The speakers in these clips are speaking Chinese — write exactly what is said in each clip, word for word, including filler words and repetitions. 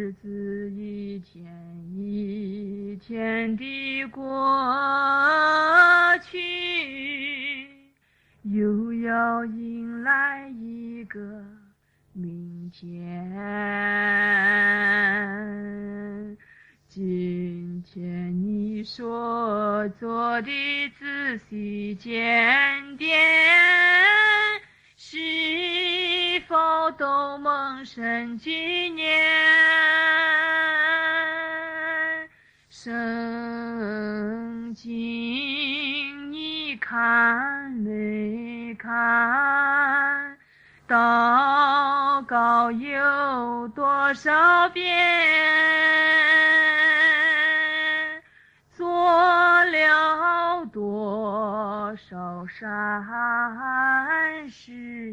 日子一天一天地过去，又要迎来一个明天。今天你所做的仔细检点，是否都蒙神纪念？圣经你看没看？祷告有多少遍？做了多少善事？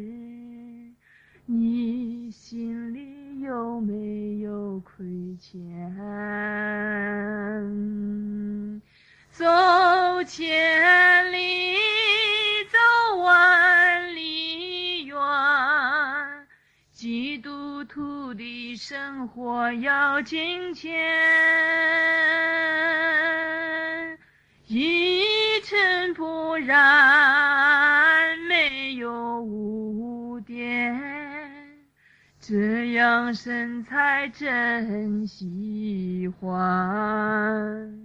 你心里有没有亏欠？走千里走万里远，基督徒的生活要敬虔，一尘不染，没有污点，这样神才真喜欢。